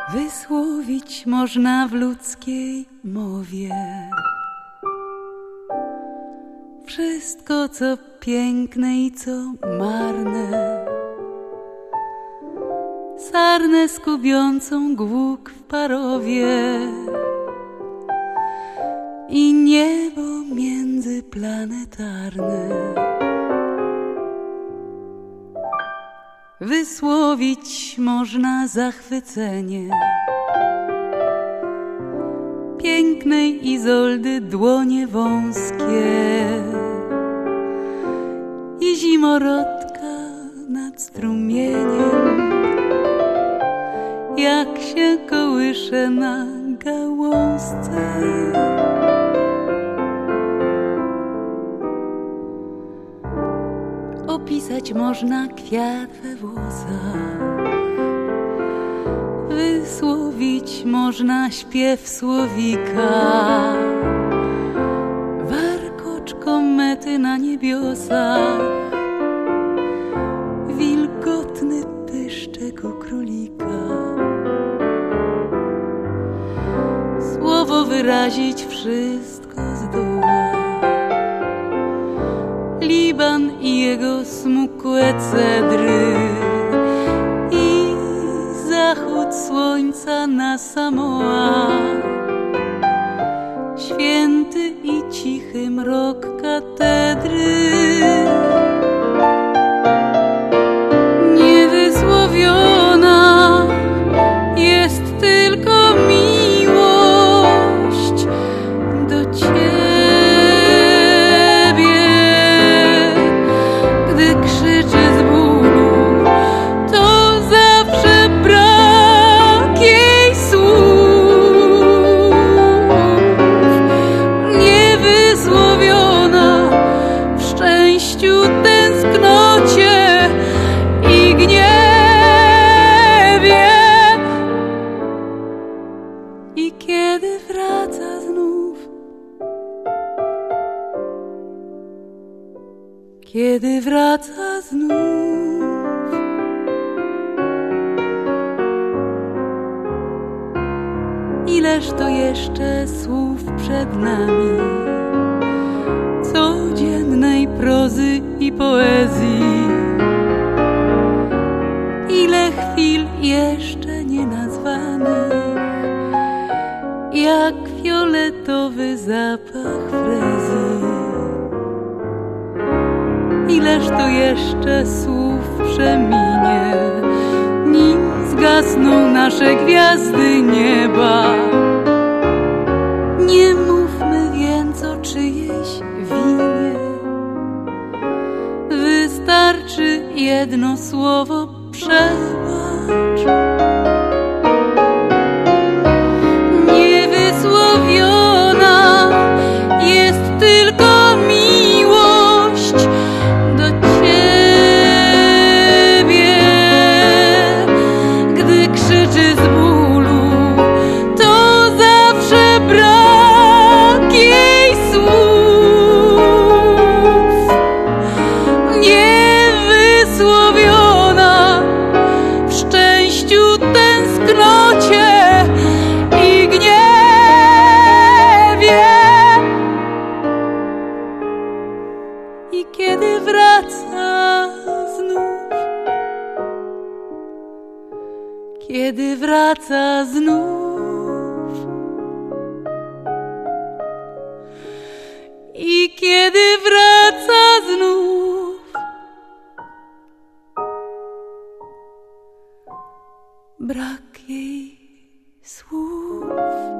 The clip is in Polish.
wysłowić można w ludzkiej mowie wszystko, co piękne i co marne, sarnę skubiącą głuk w parowie i niebo międzyplanetarne. Wysłowić można zachwycenie pięknej Izoldy dłonie wąskie i zimorodka nad strumieniem, jak się kołysze na gałązce. Opisać można kwiat we włosach, wysłowić można śpiew słowika, warkocz komety na niebiosach, wilgotny pyszczek u królika. Słowo wyrazić wszystko zdoła, Liban i jego smukłe cedry i zachód słońca na Samoa, święty i cichy mrok katedry. Niewysłowiona jest tylko miłość do Ciebie. Gdy krzyczy z bólu, to zawsze brak jej słów. Niewysłowiona w szczęściu, tęsknocie i gniewie. I kiedy wraca znów, kiedy wraca znów, ileż to jeszcze słów przed nami, codziennej prozy i poezji, ile chwil jeszcze nie nazwanych, jak fioletowy zapach frezy. Ileż to jeszcze słów przeminie, nim zgasną nasze gwiazdy nieba. Nie mówmy więc o czyjejś winie, wystarczy jedno słowo: przebacz. Niewysłowiona jest tylko miłość do Ciebie. Gdy krzyczy z bólu, to zawsze brak jej słów. Niewysłowiona w szczęściu, tęsknocie i gniewie. I kiedy wraca znów, kiedy wraca znów, i kiedy wraca znów, brak jej słów.